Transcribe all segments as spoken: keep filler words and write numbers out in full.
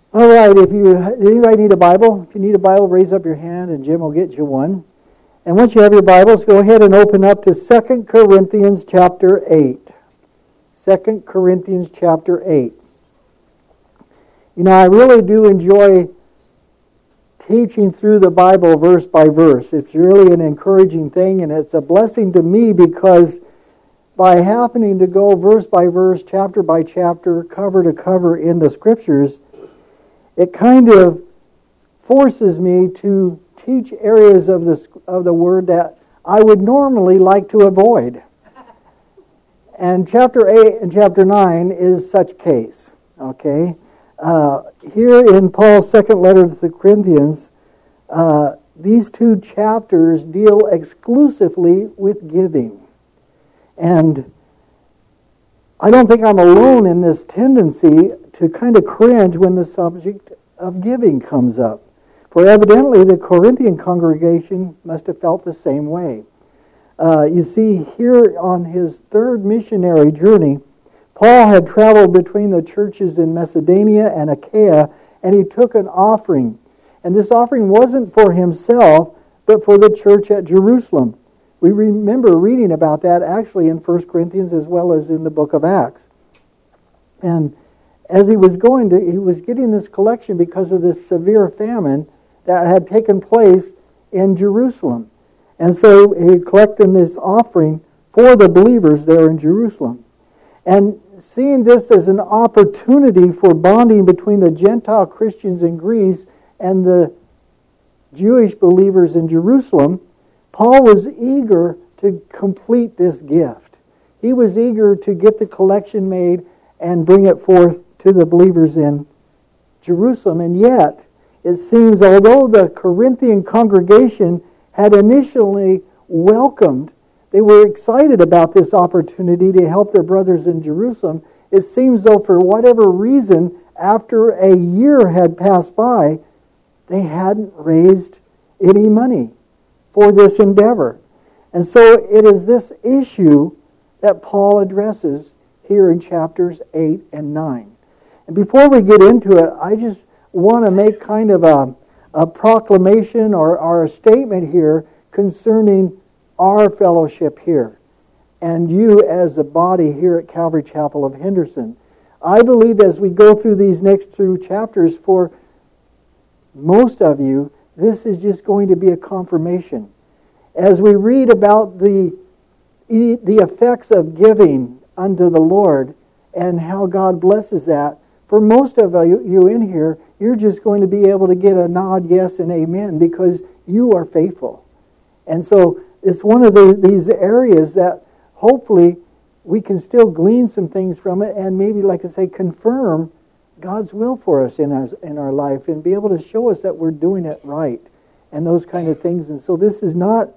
All right, if you anybody need a Bible, if you need a Bible, raise up your hand and Jim will get you one. And once you have your Bibles, go ahead and open up to Second Corinthians chapter eight. Second Corinthians chapter eight. You know, I really do enjoy teaching through the Bible verse by verse. It's really an encouraging thing, and it's a blessing to me because by happening to go verse by verse, chapter by chapter, cover to cover in the Scriptures, it kind of forces me to teach areas of the of the Word that I would normally like to avoid. And chapter eight and chapter nine is such case. Okay, uh, here in Paul's second letter to the Corinthians, uh, these two chapters deal exclusively with giving, and I don't think I'm alone in this tendency to kind of cringe when the subject of giving comes up. For evidently the Corinthian congregation must have felt the same way. Uh, you see, here on his third missionary journey, Paul had traveled between the churches in Macedonia and Achaia, and he took an offering. And this offering wasn't for himself, but for the church at Jerusalem. We remember reading about that actually in First Corinthians as well as in the book of Acts. And as he was going to, he was getting this collection because of this severe famine that had taken place in Jerusalem. And so he collected this offering for the believers there in Jerusalem. And seeing this as an opportunity for bonding between the Gentile Christians in Greece and the Jewish believers in Jerusalem, Paul was eager to complete this gift. He was eager to get the collection made and bring it forth to the believers in Jerusalem. And yet, it seems, although the Corinthian congregation had initially welcomed, they were excited about this opportunity to help their brothers in Jerusalem, it seems though for whatever reason, after a year had passed by, they hadn't raised any money for this endeavor. And so it is this issue that Paul addresses here in chapters eight and nine. And before we get into it, I just want to make kind of a, a proclamation or, or a statement here concerning our fellowship here and you as a body here at Calvary Chapel of Henderson. I believe as we go through these next two chapters, for most of you, this is just going to be a confirmation. As we read about the, the effects of giving unto the Lord and how God blesses that, for most of you in here, you're just going to be able to get a nod, yes, and amen, because you are faithful. And so it's one of the, these areas that hopefully we can still glean some things from it and maybe, like I say, confirm God's will for us in our, in our life and be able to show us that we're doing it right and those kind of things. And so this is not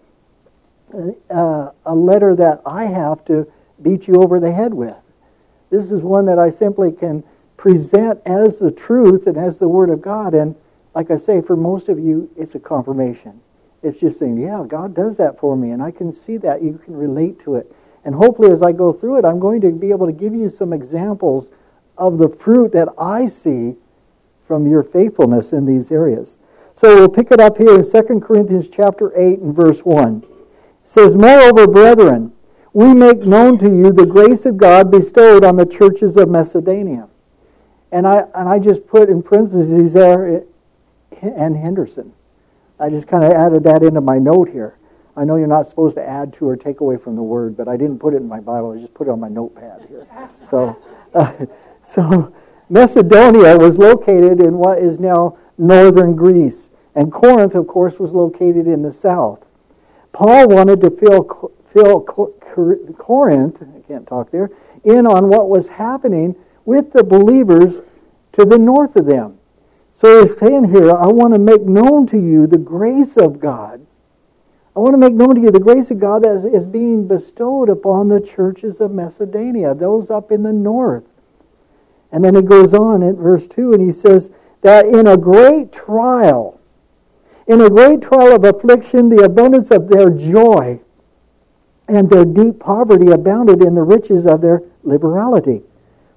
uh, a letter that I have to beat you over the head with. This is one that I simply can present as the truth and as the Word of God. And like I say, for most of you, it's a confirmation. It's just saying, yeah, God does that for me, and I can see that. You can relate to it. And hopefully as I go through it, I'm going to be able to give you some examples of the fruit that I see from your faithfulness in these areas. So we'll pick it up here in Second Corinthians chapter eight and verse one. It says, "Moreover, brethren, we make known to you the grace of God bestowed on the churches of Macedonia." And I and I just put in parentheses there, and Henderson. I just kind of added that into my note here. I know you're not supposed to add to or take away from the word, but I didn't put it in my Bible. I just put it on my notepad here. So, uh, so Macedonia was located in what is now northern Greece, and Corinth, of course, was located in the south. Paul wanted to fill fill Corinth, I can't talk there, in on what was happening with the believers to the north of them. So he's saying here, I want to make known to you the grace of God. I want to make known to you the grace of God that is being bestowed upon the churches of Macedonia, those up in the north. And then it goes on in verse two, and he says that in a great trial, in a great trial of affliction, the abundance of their joy and their deep poverty abounded in the riches of their liberality.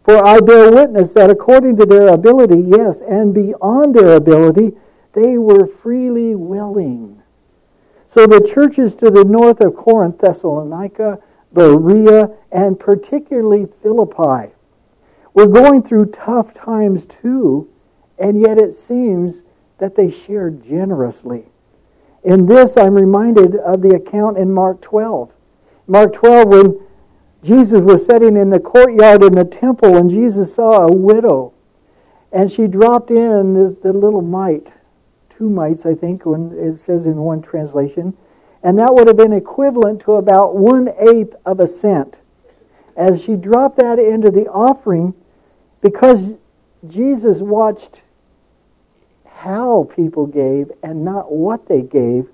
For I bear witness that according to their ability, yes, and beyond their ability, they were freely willing. So the churches to the north of Corinth, Thessalonica, Berea, and particularly Philippi were going through tough times too, and yet it seems that they shared generously. In this, I'm reminded of the account in Mark twelve. Mark twelve, when Jesus was sitting in the courtyard in the temple, and Jesus saw a widow, and she dropped in the, the little mite, two mites, I think, when it says in one translation, and that would have been equivalent to about one-eighth of a cent. As she dropped that into the offering, because Jesus watched how people gave and not what they gave,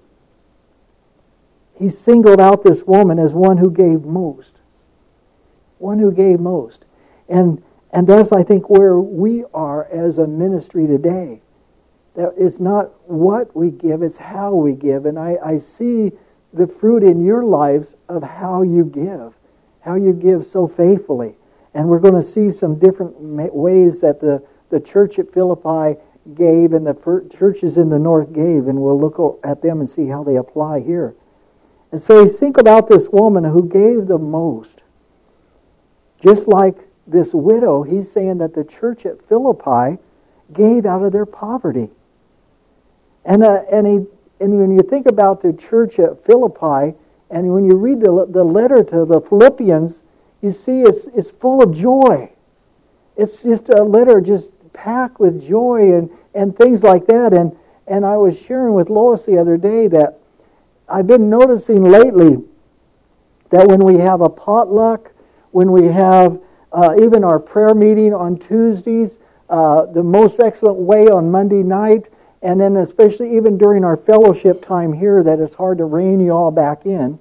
he singled out this woman as one who gave most. One who gave most. And and that's, I think, where we are as a ministry today. That it's not what we give, it's how we give. And I, I see the fruit in your lives of how you give. How you give so faithfully. And we're going to see some different ways that the, the church at Philippi gave and the churches in the north gave. And we'll look at them and see how they apply here. And so you think about this woman who gave the most. Just like this widow, he's saying that the church at Philippi gave out of their poverty. And uh, and he and when you think about the church at Philippi, and when you read the the letter to the Philippians, you see it's it's full of joy. It's just a letter just packed with joy and, and things like that. And and I was sharing with Lois the other day that I've been noticing lately that when we have a potluck, when we have uh, even our prayer meeting on Tuesdays, uh, the Most Excellent Way on Monday night, and then especially even during our fellowship time here, that it's hard to rein you all back in.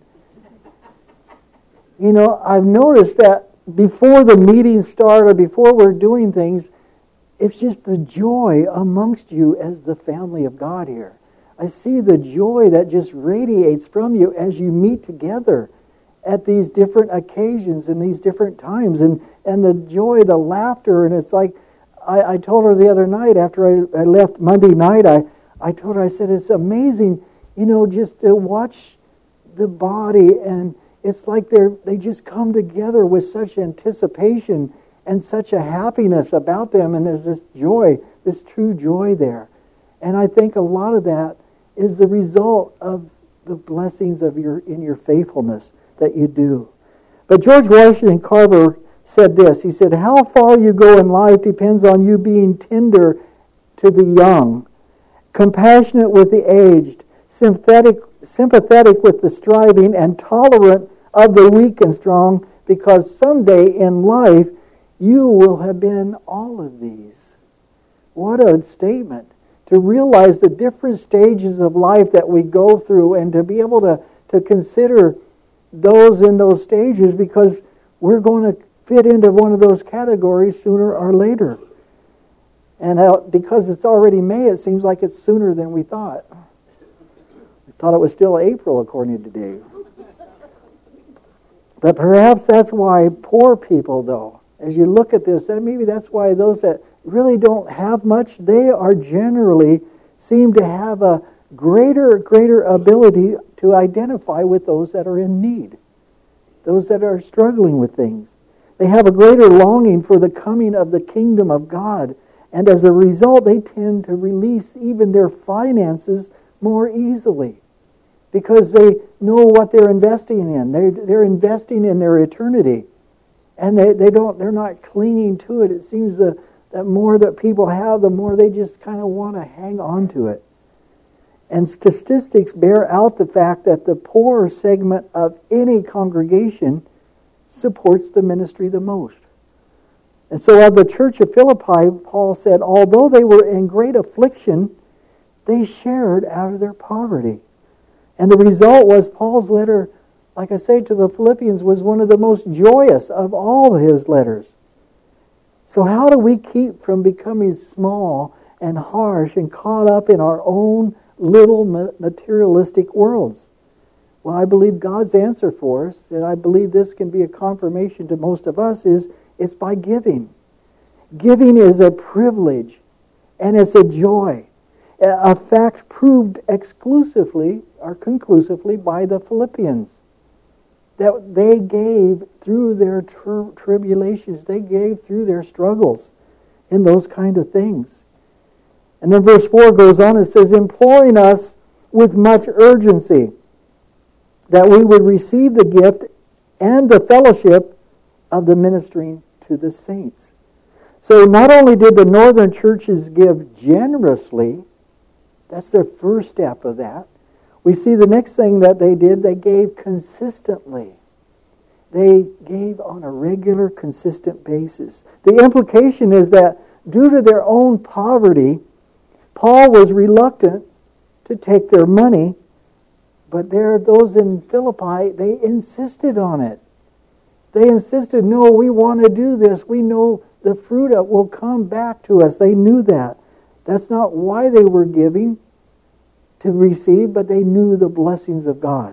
You know, I've noticed that before the meetings start or before we're doing things, it's just the joy amongst you as the family of God here. I see the joy that just radiates from you as you meet together at these different occasions and these different times. And, and the joy, the laughter, and it's like, I, I told her the other night after I, I left Monday night, I, I told her, I said, it's amazing, you know, just to watch the body, and it's like they're they just come together with such anticipation and such a happiness about them, and there's this joy, this true joy there. And I think a lot of that is the result of the blessings of your in your faithfulness that you do. But George Washington Carver said this. He said, how far you go in life depends on you being tender to the young, compassionate with the aged, sympathetic, sympathetic with the striving, and tolerant of the weak and strong, because someday in life you will have been all of these. What a statement. To realize the different stages of life that we go through, and to be able to, to consider those in those stages, because we're going to fit into one of those categories sooner or later. And uh, because it's already May, it seems like it's sooner than we thought. We thought it was still April, according to Dave. But perhaps that's why poor people, though, as you look at this, and maybe that's why those that really don't have much, they are generally seem to have a greater, greater ability to identify with those that are in need, those that are struggling with things. They have a greater longing for the coming of the kingdom of God, and as a result, they tend to release even their finances more easily because they know what they're investing in. They're, they're investing in their eternity, and they, they don't, they're not clinging to it. It seems the that more that people have, the more they just kind of want to hang on to it. And statistics bear out the fact that the poorer segment of any congregation supports the ministry the most. And so of the church of Philippi, Paul said, although they were in great affliction, they shared out of their poverty. And the result was Paul's letter, like I say, to the Philippians was one of the most joyous of all his letters. So how do we keep from becoming small and harsh and caught up in our own little materialistic worlds? Well, I believe God's answer for us, and I believe this can be a confirmation to most of us, is it's by giving. Giving is a privilege, and it's a joy. A fact proved exclusively or conclusively by the Philippians. That they gave through their tri- tribulations, they gave through their struggles in those kind of things. And then verse four goes on and says, imploring us with much urgency that we would receive the gift and the fellowship of the ministering to the saints. So not only did the northern churches give generously, that's their first step of that. We see the next thing that they did, they gave consistently. They gave on a regular, consistent basis. The implication is that due to their own poverty, Paul was reluctant to take their money, but there, those in Philippi, they insisted on it. They insisted, no, we want to do this. We know the fruit of will come back to us. They knew that. That's not why they were giving to receive, but they knew the blessings of God.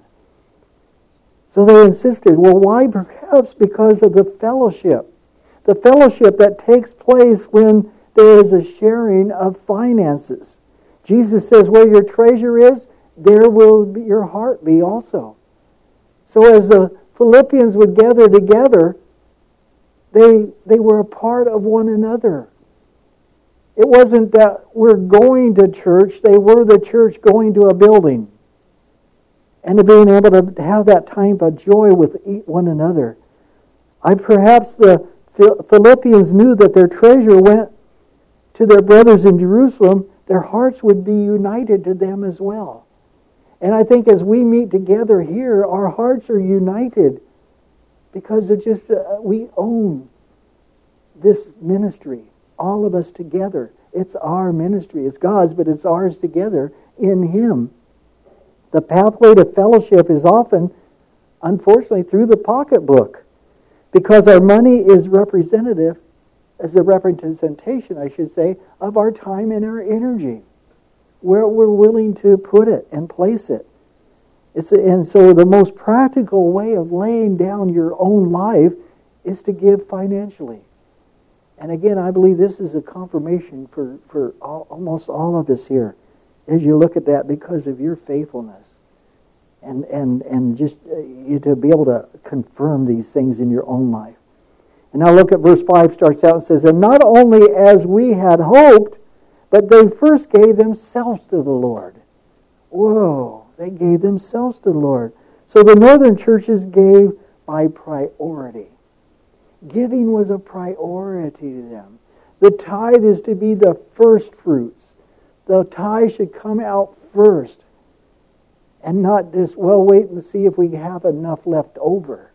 So they insisted. Well, why? Perhaps because of the fellowship. The fellowship that takes place when there is a sharing of finances. Jesus says, where your treasure is, there will be your heart be also. So as the Philippians would gather together, they, they were a part of one another. It wasn't that we're going to church, they were the church going to a building. And to being able to have that time of joy with one another. I perhaps the Philippians knew that their treasure went to their brothers in Jerusalem, their hearts would be united to them as well. And I think as we meet together here, our hearts are united because it just uh, we own this ministry, all of us together. It's our ministry. It's God's, but it's ours together in Him. The pathway to fellowship is often, unfortunately, through the pocketbook, because our money is representative, as a representation, I should say, of our time and our energy, where we're willing to put it and place it. It's, and so the most practical way of laying down your own life is to give financially. And again, I believe this is a confirmation for, for all, almost all of us here as you look at that because of your faithfulness. And, and, and just uh, you to be able to confirm these things in your own life. And now look at verse five, starts out and says, and not only as we had hoped, but they first gave themselves to the Lord. Whoa, they gave themselves to the Lord. So the northern churches gave by priority. Giving was a priority to them. The tithe is to be the first fruits. The tithe should come out first. And not just, well, wait and see if we have enough left over.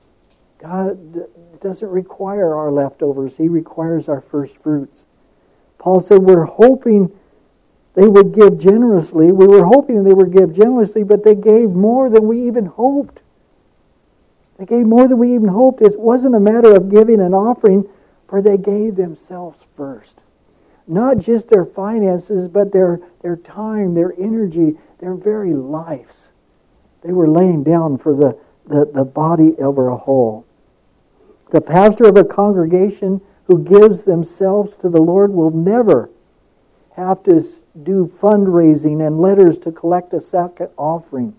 God doesn't require our leftovers. He requires our first fruits. Paul said we're hoping they would give generously. We were hoping they would give generously, but they gave more than we even hoped. They gave more than we even hoped. It wasn't a matter of giving an offering, for they gave themselves first. Not just their finances, but their, their time, their energy, their very lives. They were laying down for the, the, the body of a whole. The pastor of a congregation who gives themselves to the Lord will never have to do fundraising and letters to collect a second offering.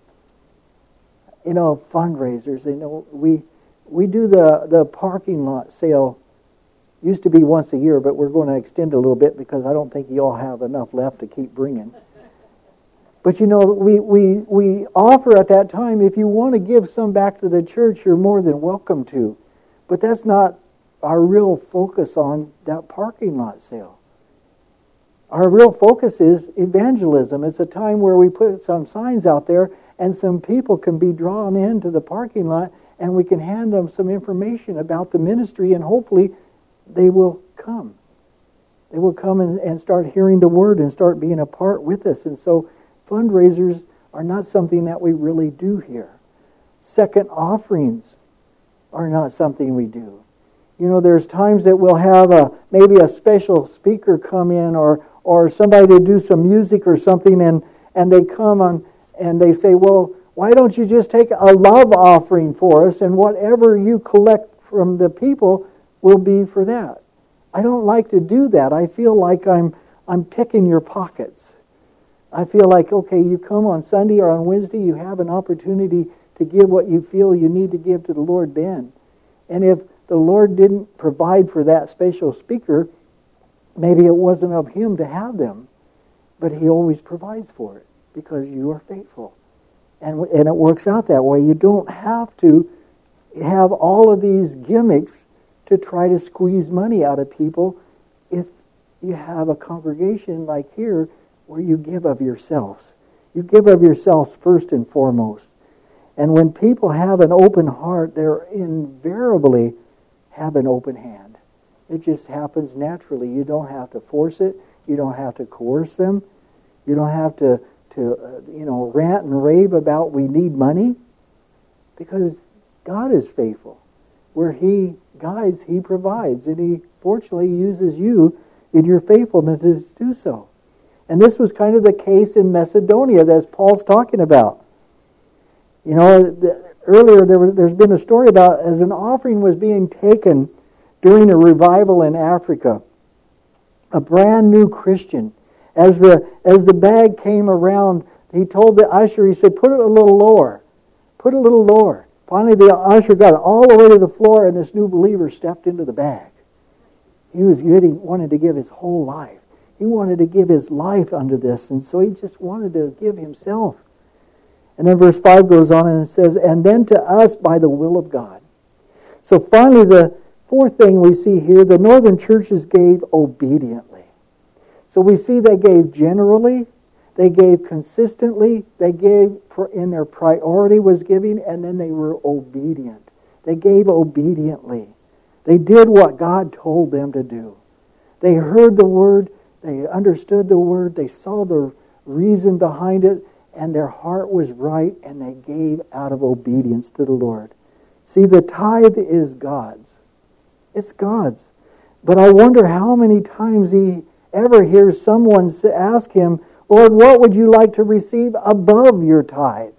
You know, fundraisers, you know, we we do the, the parking lot sale. Used to be once a year, but we're going to extend a little bit because I don't think you all have enough left to keep bringing. But you know, we, we, we offer at that time, if you want to give some back to the church, you're more than welcome to. But that's not our real focus on that parking lot sale. Our real focus is evangelism. It's a time where we put some signs out there and some people can be drawn into the parking lot and we can hand them some information about the ministry and hopefully they will come. They will come and, and start hearing the word and start being a part with us. And so fundraisers are not something that we really do here. Second offerings are not something we do. You know, there's times that we'll have a maybe a special speaker come in or or somebody to do some music or something and, and they come on and they say, well, why don't you just take a love offering for us and whatever you collect from the people will be for that. I don't like to do that. I feel like I'm I'm picking your pockets. I feel like, okay, you come on Sunday or on Wednesday, you have an opportunity to give what you feel you need to give to the Lord then. And if the Lord didn't provide for that special speaker, maybe it wasn't of Him to have them. But He always provides for it because you are faithful. And, and it works out that way. You don't have to have all of these gimmicks to try to squeeze money out of people if you have a congregation like here where you give of yourselves. You give of yourselves first and foremost. And when people have an open heart, they're invariably have an open hand. It just happens naturally. You don't have to force it. You don't have to coerce them. You don't have to, to uh, you know, rant and rave about we need money, because God is faithful. Where He guides, He provides. And He fortunately uses you in your faithfulness to do so. And this was kind of the case in Macedonia that Paul's talking about. You know, the, earlier there was, there's been a story about as an offering was being taken during a revival in Africa, a brand new Christian, as the as the bag came around, he told the usher, he said, put it a little lower, put it a little lower. Finally, the usher got it all the way to the floor, and this new believer stepped into the bag. He was getting, wanted to give his whole life. He wanted to give his life unto this, and so he just wanted to give himself. And then verse five goes on and it says, and then to us by the will of God. So finally, the fourth thing we see here, the northern churches gave obediently. So we see they gave generally, they gave consistently, they gave in their priority was giving, and then they were obedient. They gave obediently. They did what God told them to do. They heard the word, they understood the word, they saw the reason behind it, and their heart was right, and they gave out of obedience to the Lord. See, the tithe is God's. It's God's. But I wonder how many times He ever hears someone ask Him, Lord, what would you like to receive above your tithe?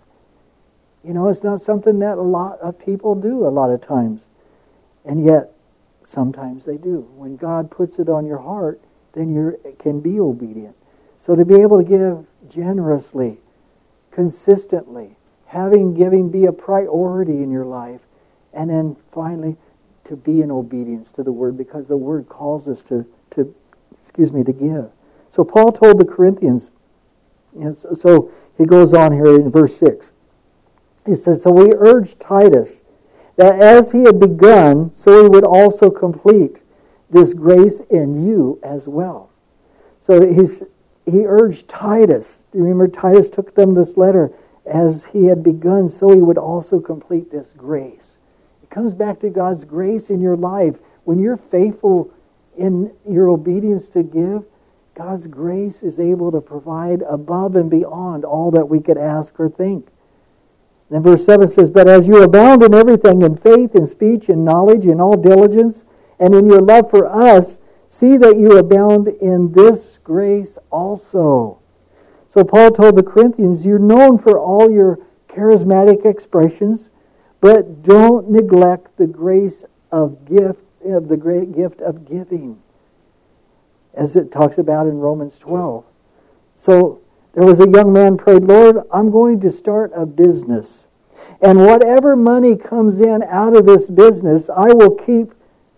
You know, it's not something that a lot of people do a lot of times. And yet, sometimes they do. When God puts it on your heart, then you can be obedient. So to be able to give generously, consistently, having giving be a priority in your life, and then finally to be in obedience to the Word, because the Word calls us to, to excuse me, to give. So Paul told the Corinthians, you know, so, so he goes on here in verse six. He says, so we urge Titus that as he had begun, so he would also complete this grace in you as well. So he's he urged Titus. Remember, Titus took them this letter. As he had begun, so he would also complete this grace. It comes back to God's grace in your life. When you're faithful in your obedience to give, God's grace is able to provide above and beyond all that we could ask or think. Then verse seven says, but as you abound in everything, in faith, in speech, in knowledge, in all diligence, and in your love for us, see that you abound in this grace also. So Paul told the Corinthians, you're known for all your charismatic expressions, but don't neglect the grace of gift, of the great gift of giving, as it talks about in Romans twelve. So there was a young man prayed, Lord, I'm going to start a business, and whatever money comes in out of this business, I will keep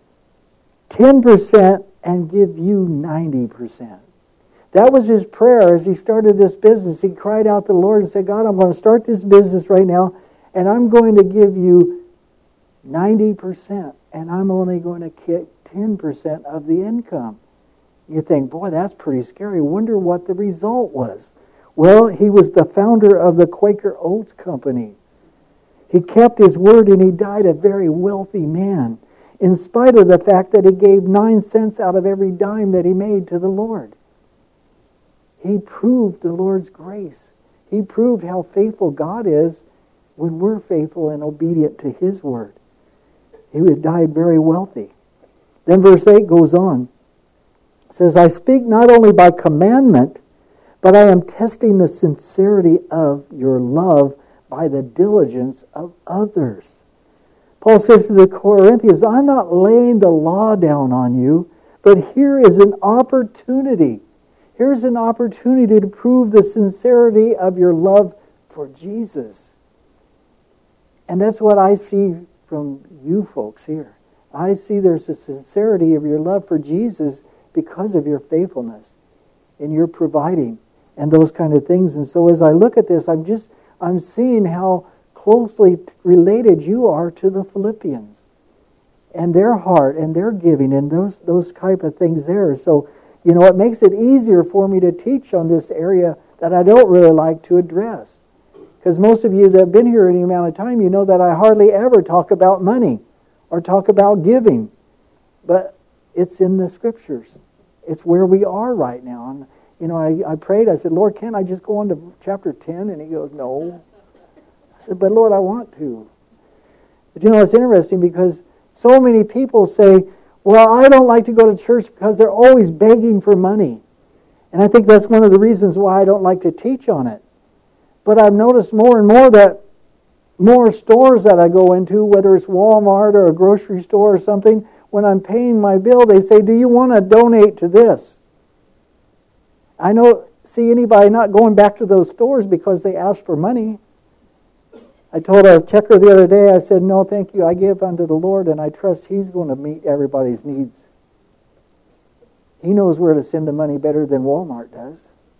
ten percent and give you ninety percent. That was his prayer as he started this business. He cried out to the Lord and said, God, I'm going to start this business right now, and I'm going to give you ninety percent, and I'm only going to get ten percent of the income. You think, boy, that's pretty scary. Wonder what the result was. Well, he was the founder of the Quaker Oats Company. He kept his word, and he died a very wealthy man, in spite of the fact that he gave nine cents out of every dime that he made to the Lord. He proved the Lord's grace. He proved how faithful God is when we're faithful and obedient to His word. He would die very wealthy. Then verse eight goes on. It says, I speak not only by commandment, but I am testing the sincerity of your love by the diligence of others. Paul says to the Corinthians, I'm not laying the law down on you, But here is an opportunity. Here's an opportunity to prove the sincerity of your love for Jesus. And that's what I see from you folks here. I see there's a sincerity of your love for Jesus because of your faithfulness and your providing and those kind of things. And so as I look at this, I'm just, I'm seeing how closely related you are to the Philippians and their heart and their giving and those, those type of things there. So, you know, it makes it easier for me to teach on this area that I don't really like to address. Because most of you that have been here any amount of time, you know that I hardly ever talk about money or talk about giving. But it's in the Scriptures. It's where we are right now. And, you know, I, I prayed, I said, Lord, can't I just go on to chapter ten? And he goes, no. I said, but Lord, I want to. But you know, it's interesting because so many people say, well, I don't like to go to church because they're always begging for money. And I think that's one of the reasons why I don't like to teach on it. But I've noticed more and more that more stores that I go into, whether it's Walmart or a grocery store or something, when I'm paying my bill, they say, do you want to donate to this? I don't see anybody not going back to those stores because they ask for money. I told a checker the other day, I said, no, thank you. I give unto the Lord, and I trust He's going to meet everybody's needs. He knows where to send the money better than Walmart does.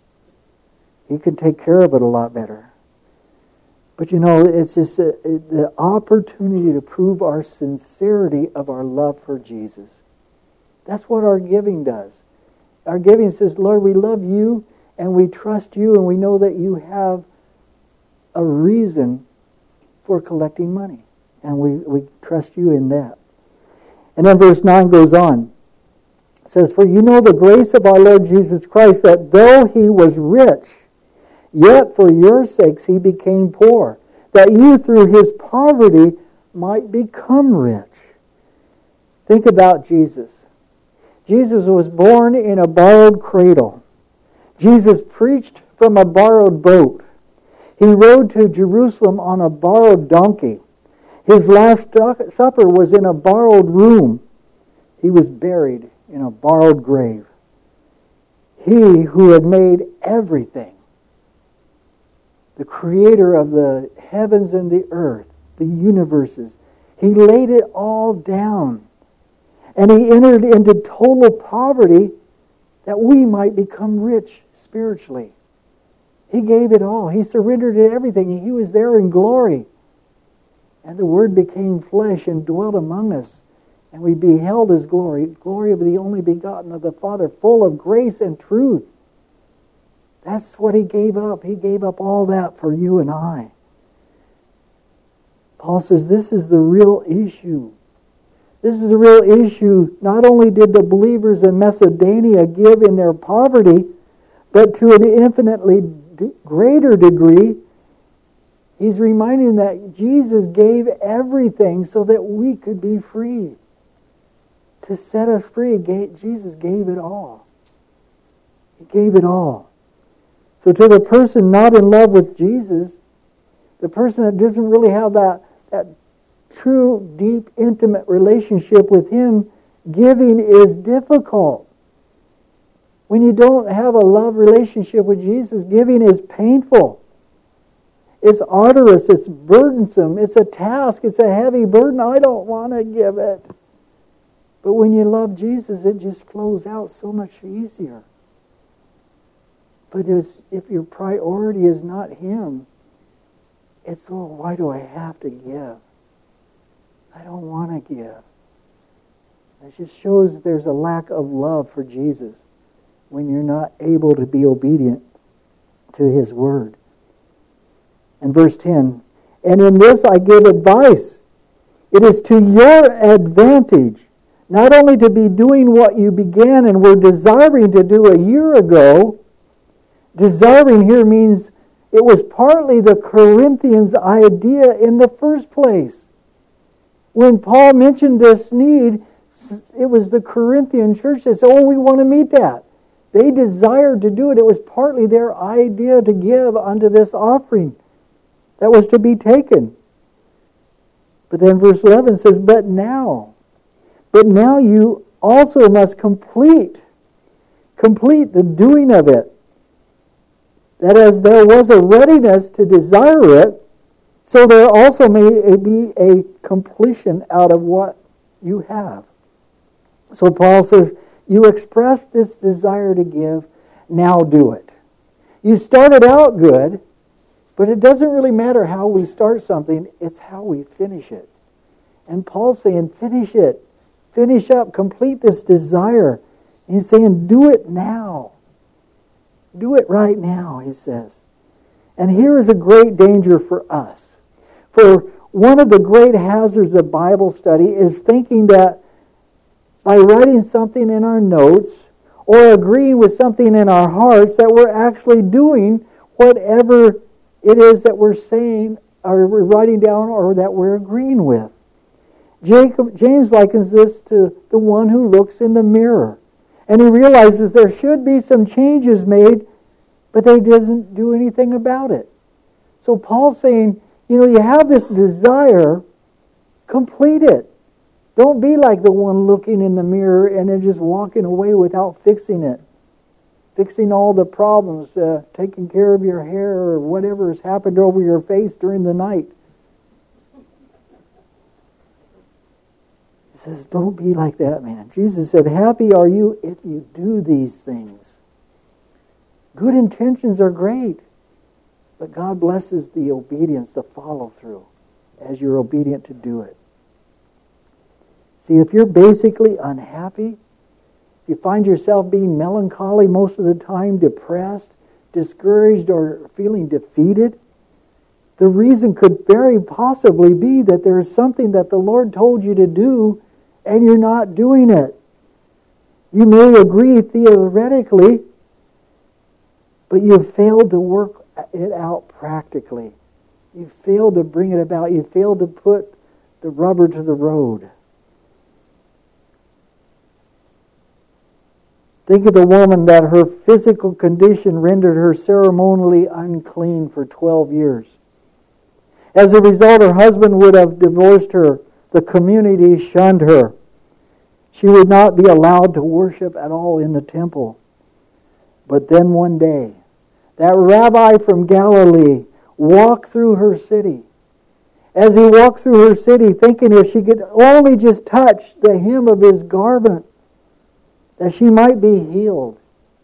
He can take care of it a lot better. But you know, it's just a, the opportunity to prove our sincerity of our love for Jesus. That's what our giving does. Our giving says, Lord, we love you, and we trust you, and we know that you have a reason for collecting money. And we, we trust you in that. And then verse nine goes on. It says, for you know the grace of our Lord Jesus Christ, that though He was rich, yet for your sakes He became poor, that you through His poverty might become rich. Think about Jesus. Jesus was born in a borrowed cradle. Jesus preached from a borrowed boat. He rode to Jerusalem on a borrowed donkey. His last supper was in a borrowed room. He was buried in a borrowed grave. He who had made everything, the creator of the heavens and the earth, the universes, He laid it all down. And He entered into total poverty that we might become rich spiritually. He gave it all. He surrendered everything. He was there in glory. And the Word became flesh and dwelt among us. And we beheld His glory, glory of the only begotten of the Father, full of grace and truth. That's what He gave up. He gave up all that for you and I. Paul says this is the real issue. This is a real issue. Not only did the believers in Macedonia give in their poverty, but to an infinitely greater degree, he's reminding that Jesus gave everything so that we could be free. To set us free, Jesus gave it all. He gave it all. So to the person not in love with Jesus, the person that doesn't really have that, that true, deep, intimate relationship with Him, giving is difficult. When you don't have a love relationship with Jesus, giving is painful. It's arduous, it's burdensome, it's a task, it's a heavy burden. I don't want to give it. But when you love Jesus, it just flows out so much easier. But if your priority is not Him, it's, oh, why do I have to give? I don't want to give. It just shows there's a lack of love for Jesus when you're not able to be obedient to His Word. And verse ten, and in this I give advice. It is to your advantage not only to be doing what you began and were desiring to do a year ago. Desiring here means it was partly the Corinthians' idea in the first place. When Paul mentioned this need, it was the Corinthian church that said, oh, we want to meet that. They desired to do it. It was partly their idea to give unto this offering that was to be taken. But then verse eleven says, but now, but now you also must complete, complete the doing of it. That as there was a readiness to desire it, so there also may be a completion out of what you have. So Paul says, you express this desire to give, now do it. You started out good, but it doesn't really matter how we start something, it's how we finish it. And Paul's saying, finish it. Finish up, complete this desire. He's saying, do it now. Do it right now, he says. And here is a great danger for us. For one of the great hazards of Bible study is thinking that by writing something in our notes or agreeing with something in our hearts that we're actually doing whatever it is that we're saying or we're writing down or that we're agreeing with. Jacob, James likens this to the one who looks in the mirror. And he realizes there should be some changes made, but they doesn't do anything about it. So Paul's saying, you know, you have this desire, complete it. Don't be like the one looking in the mirror and then just walking away without fixing it. Fixing all the problems, uh, taking care of your hair or whatever has happened over your face during the night. He says, don't be like that, man. Jesus said, happy are you if you do these things. Good intentions are great, but God blesses the obedience, the follow-through, as you're obedient to do it. See, if you're basically unhappy, if you find yourself being melancholy most of the time, depressed, discouraged, or feeling defeated, the reason could very possibly be that there is something that the Lord told you to do and you're not doing it. You may agree theoretically, but you've failed to work it out practically. You've failed to bring it about. You've failed to put the rubber to the road. Think of the woman that her physical condition rendered her ceremonially unclean for twelve years. As a result, her husband would have divorced her. The community shunned her. She would not be allowed to worship at all in the temple. But then one day, that rabbi from Galilee walked through her city. As he walked through her city, thinking if she could only just touch the hem of his garment, that she might be healed.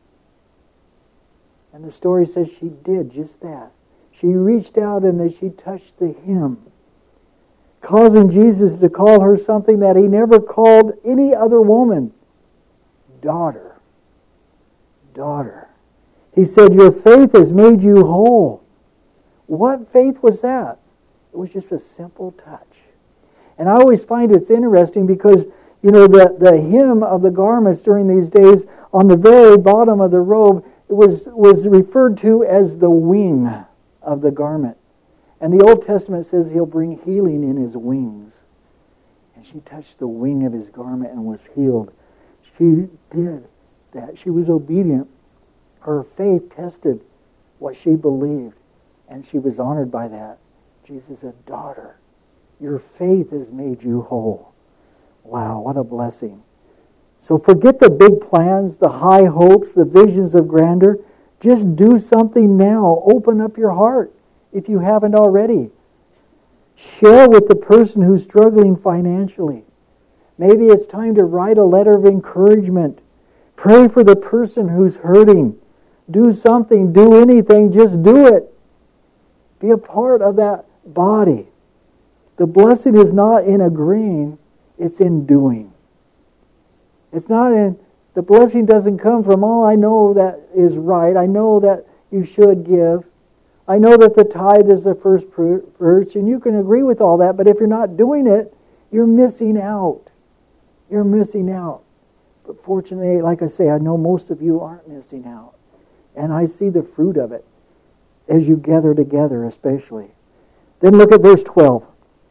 And the story says she did just that. She reached out and that she touched the hem, causing Jesus to call her something that he never called any other woman. Daughter. Daughter. He said, your faith has made you whole. What faith was that? It was just a simple touch. And I always find it's interesting because, you know, the, the hem of the garments during these days, on the very bottom of the robe, it was, was referred to as the wing of the garment. And the Old Testament says he'll bring healing in his wings. And she touched the wing of his garment and was healed. She did that. She was obedient. Her faith tested what she believed. And she was honored by that. Jesus said, daughter, your faith has made you whole. Wow, what a blessing. So forget the big plans, the high hopes, the visions of grandeur. Just do something now. Open up your heart if you haven't already. Share with the person who's struggling financially. Maybe it's time to write a letter of encouragement. Pray for the person who's hurting. Do something, do anything, just do it. Be a part of that body. The blessing is not in agreeing, it's in doing. It's not in, the blessing doesn't come from, oh, I know that is right. I know that you should give. I know that the tithe is the first fruits, and you can agree with all that, but if you're not doing it, you're missing out. You're missing out. But fortunately, like I say, I know most of you aren't missing out. And I see the fruit of it as you gather together especially. Then look at verse twelve.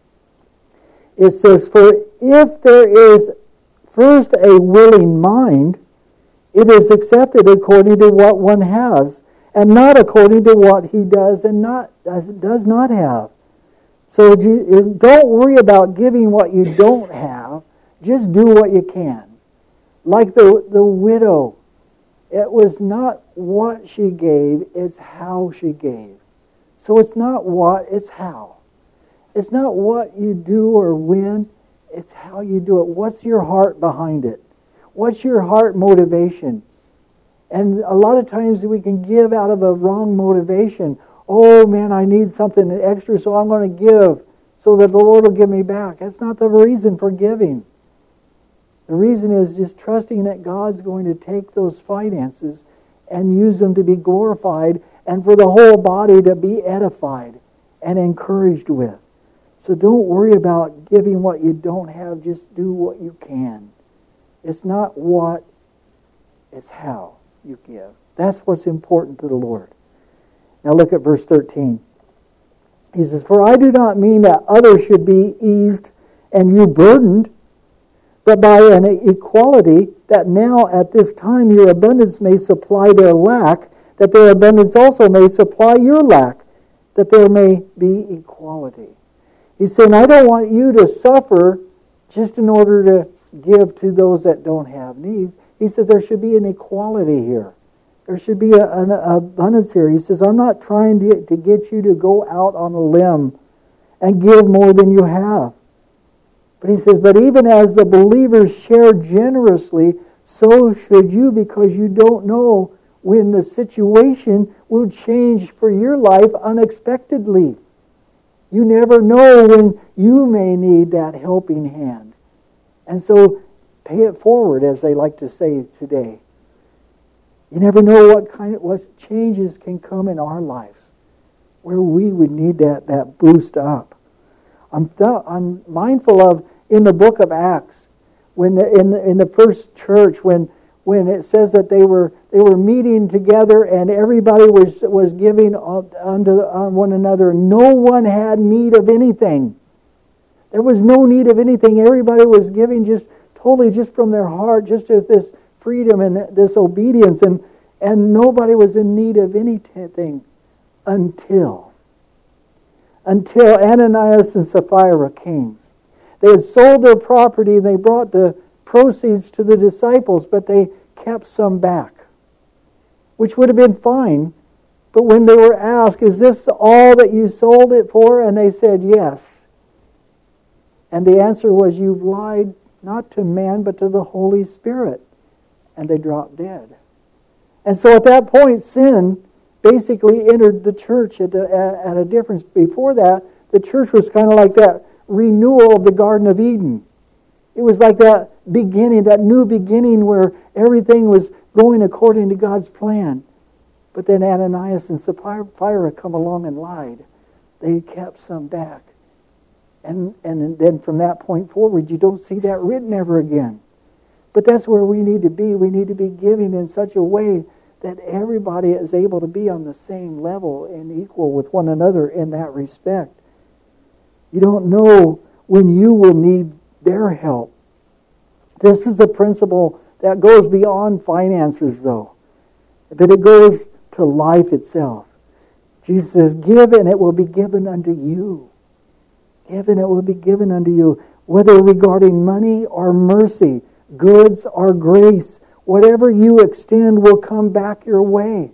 It says, for if there is first a willing mind, it is accepted according to what one has, and not according to what he does and not does not have. So don't worry about giving what you don't have. Just do what you can. Like the, the widow, it was not what she gave, it's how she gave. So it's not what, it's how. It's not what you do or when, it's how you do it. What's your heart behind it? What's your heart motivation? And a lot of times we can give out of a wrong motivation. Oh man, I need something extra, so I'm going to give so that the Lord will give me back. That's not the reason for giving. The reason is just trusting that God's going to take those finances and use them to be glorified and for the whole body to be edified and encouraged with. So don't worry about giving what you don't have. Just do what you can. It's not what, it's how you give. That's what's important to the Lord. Now look at verse thirteen. He says, "For I do not mean that others should be eased and you burdened, but by an equality, that now at this time your abundance may supply their lack, that their abundance also may supply your lack, that there may be equality." He's saying, I don't want you to suffer just in order to give to those that don't have needs. He says there should be an equality here. There should be a, an abundance here. He says, I'm not trying to, to get you to go out on a limb and give more than you have. But he says, but even as the believers share generously, so should you, because you don't know when the situation will change for your life unexpectedly. You never know when you may need that helping hand. And so pay it forward, as they like to say today. You never know what kind of what changes can come in our lives where we would need that, that boost up. I'm th- I'm mindful of in the book of Acts, when the, in the, in the first church, when when it says that they were they were meeting together and everybody was was giving unto one another. No one had need of anything. There was no need of anything. Everybody was giving just totally just from their heart, just with this freedom and this obedience, and and nobody was in need of anything until until Ananias and Sapphira came. They had sold their property and they brought the proceeds to the disciples, but they kept some back, which would have been fine. But when they were asked, is this all that you sold it for? And they said, yes. And the answer was, you've lied not to man, but to the Holy Spirit. And they dropped dead. And so at that point, sin basically entered the church at a, at a difference. Before that, the church was kind of like that renewal of the Garden of Eden. It was like that beginning, that new beginning where everything was going according to God's plan. But then Ananias and Sapphira come along and lied. They kept some back. And, and then from that point forward, you don't see that written ever again. But that's where we need to be. We need to be giving in such a way that everybody is able to be on the same level and equal with one another in that respect. You don't know when you will need their help. This is a principle that goes beyond finances, though. But it goes to life itself. Jesus says, give and it will be given unto you. Give and it will be given unto you. Whether regarding money or mercy, goods or grace, whatever you extend will come back your way.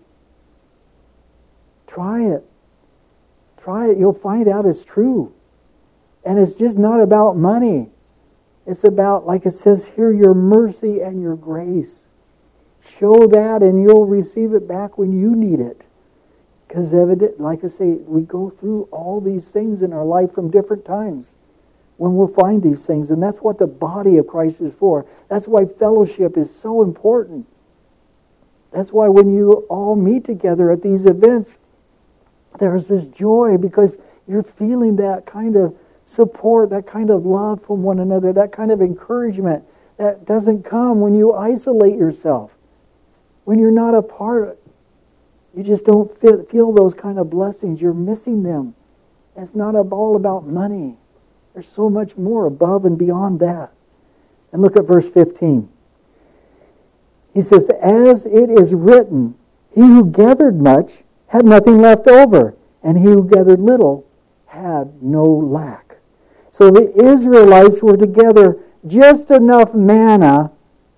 Try it. Try it. You'll find out it's true. And it's just not about money. It's about, like it says here, your mercy and your grace. Show that and you'll receive it back when you need it. Because evident, like I say, we go through all these things in our life from different times when we'll find these things. And that's what the body of Christ is for. That's why fellowship is so important. That's why when you all meet together at these events, there's this joy because you're feeling that kind of support, that kind of love from one another, that kind of encouragement that doesn't come when you isolate yourself. When you're not a part, you just don't feel, feel those kind of blessings. You're missing them. It's not all about money. There's so much more above and beyond that. And look at verse fifteen. He says, as it is written, he who gathered much had nothing left over, and he who gathered little had no lack. So the Israelites were to gather just enough manna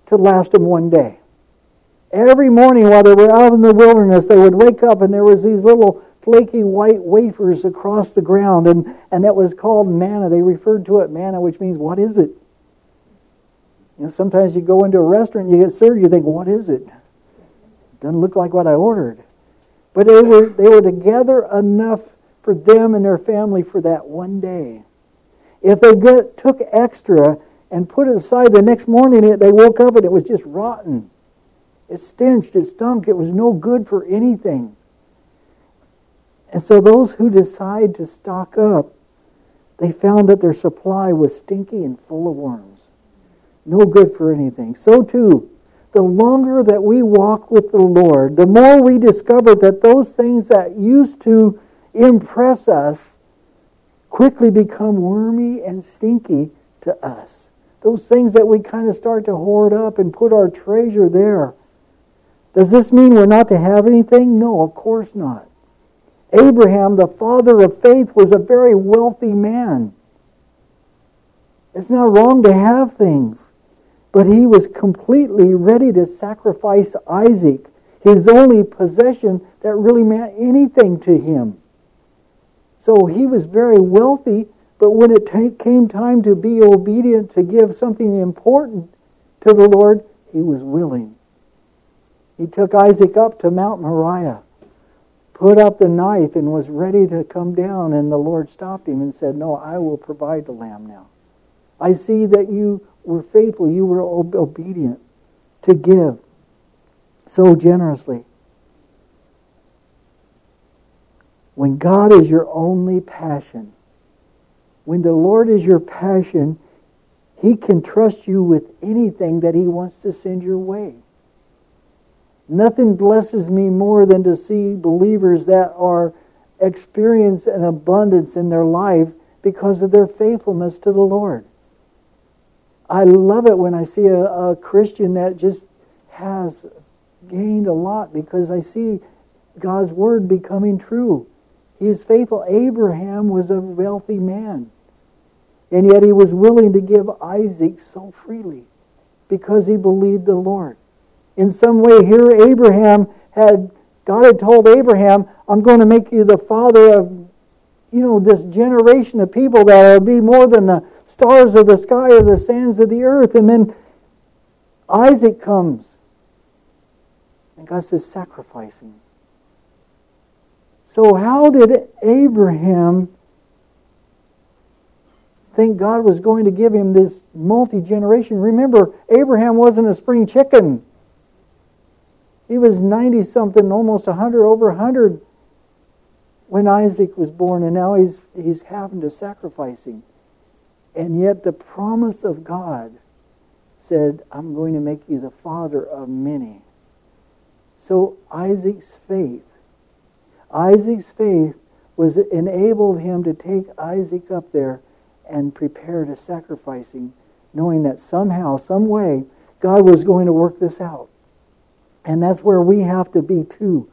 to last them one day. Every morning while they were out in the wilderness, they would wake up and there was these little flaky white wafers across the ground, and, and that was called manna. They referred to it manna, which means, what is it? You know, sometimes you go into a restaurant, you get served, you think, what is it? Doesn't look like what I ordered. But they were they were together enough for them and their family for that one day. If they get, took extra and put it aside the next morning, it, they woke up and it was just rotten. It stinched, it stunk, it was no good for anything. And so those who decide to stock up, they found that their supply was stinky and full of worms. No good for anything. So too, the longer that we walk with the Lord, the more we discover that those things that used to impress us quickly become wormy and stinky to us. Those things that we kind of start to hoard up and put our treasure there. Does this mean we're not to have anything? No, of course not. Abraham, the father of faith, was a very wealthy man. It's not wrong to have things. But he was completely ready to sacrifice Isaac, his only possession that really meant anything to him. So he was very wealthy, but when it t- came time to be obedient, to give something important to the Lord, he was willing. He took Isaac up to Mount Moriah, put up the knife, and was ready to come down, and the Lord stopped him and said, no, I will provide the lamb now. I see that you were faithful, you were obedient to give so generously. When God is your only passion, when the Lord is your passion, He can trust you with anything that He wants to send your way. Nothing blesses me more than to see believers that are experience an abundance in their life because of their faithfulness to the Lord. I love it when I see a, a Christian that just has gained a lot because I see God's Word becoming true. He is faithful. Abraham was a wealthy man. And yet he was willing to give Isaac so freely because he believed the Lord. In some way here Abraham had, God had told Abraham, I'm going to make you the father of, you know, this generation of people that will be more than the stars of the sky or the sands of the earth. And then Isaac comes. And God says, sacrifice him. So how did Abraham think God was going to give him this multi-generation? Remember, Abraham wasn't a spring chicken. He was ninety-something, almost one hundred, over one hundred when Isaac was born. And now he's, he's having to sacrifice him. And yet the promise of God said, I'm going to make you the father of many. So Isaac's faith, Isaac's faith was enabled him to take Isaac up there and prepare to sacrifice him, knowing that somehow, some way, God was going to work this out. And that's where we have to be too.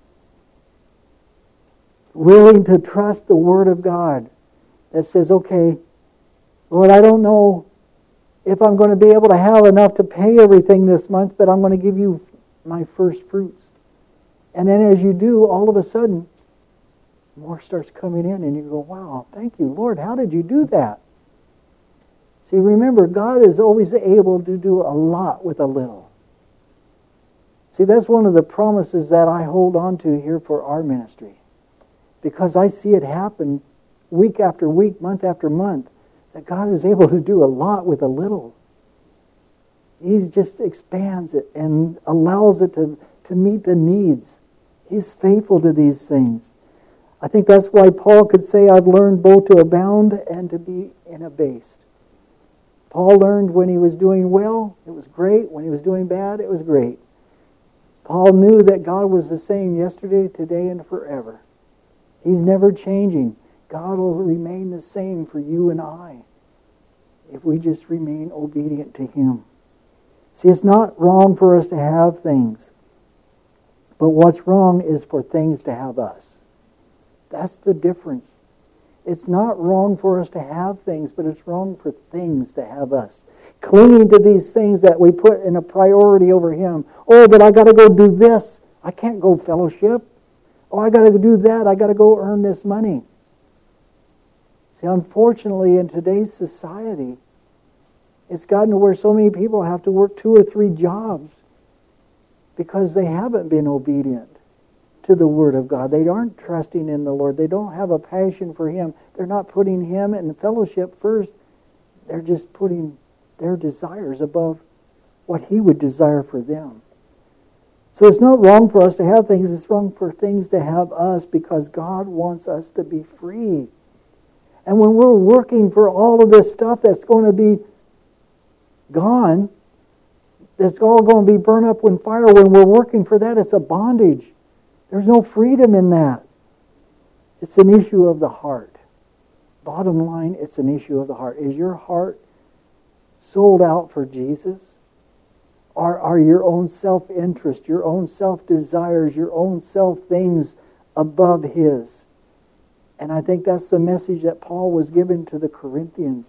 Willing to trust the Word of God that says, okay, Lord, I don't know if I'm going to be able to have enough to pay everything this month, but I'm going to give you my first fruits. And then as you do, all of a sudden, more starts coming in and you go, wow, thank you, Lord, how did you do that? See, remember, God is always able to do a lot with a little. See, that's one of the promises that I hold on to here for our ministry. Because I see it happen week after week, month after month, that God is able to do a lot with a little. He just expands it and allows it to, to meet the needs. He's faithful to these things. I think that's why Paul could say, I've learned both to abound and to be in abased. Paul learned when he was doing well, it was great. When he was doing bad, it was great. Paul knew that God was the same yesterday, today, and forever. He's never changing. God will remain the same for you and I if we just remain obedient to Him. See, it's not wrong for us to have things. But what's wrong is for things to have us. That's the difference. It's not wrong for us to have things, but it's wrong for things to have us. clinging to these things that we put in a priority over Him. Oh, but I got to go do this. I can't go fellowship. Oh, I got to do that. I got to go earn this money. See, unfortunately, in today's society, it's gotten to where so many people have to work two or three jobs because they haven't been obedient to the Word of God. They aren't trusting in the Lord. They don't have a passion for Him. They're not putting Him and fellowship first. They're just putting their desires above what He would desire for them. So it's not wrong for us to have things. It's wrong for things to have us, because God wants us to be free. And when we're working for all of this stuff that's going to be gone, that's all going to be burned up in fire, when we're working for that, it's a bondage. There's no freedom in that. It's an issue of the heart. Bottom line, it's an issue of the heart. Is your heart sold out for Jesus? Are, are your own self-interest, your own self-desires, your own self-things above His? And I think that's the message that Paul was given to the Corinthians.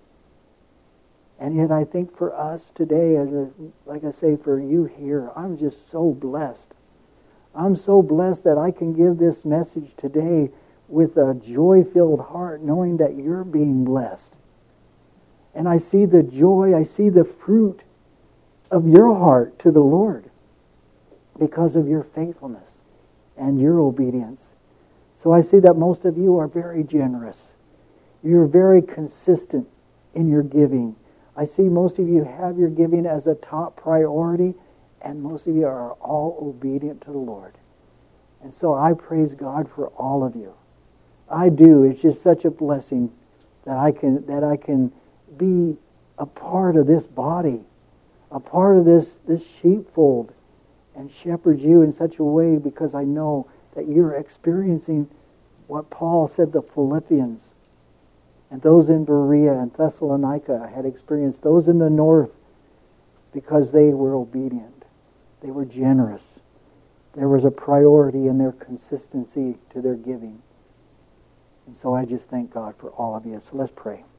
And yet I think for us today, as a, like I say, for you here, I'm just so blessed. I'm so blessed that I can give this message today with a joy-filled heart, knowing that you're being blessed. And I see the joy, I see the fruit of your heart to the Lord because of your faithfulness and your obedience. So I see that most of you are very generous. You're very consistent in your giving. I see most of you have your giving as a top priority, and most of you are all obedient to the Lord. And so I praise God for all of you. I do. It's just such a blessing that I can that I can be a part of this body, a part of this, this sheepfold, and shepherd you in such a way, because I know that you're experiencing what Paul said the Philippians and those in Berea and Thessalonica had experienced, those in the north, because they were obedient. They were generous. There was a priority in their consistency to their giving. And so I just thank God for all of you. So let's pray.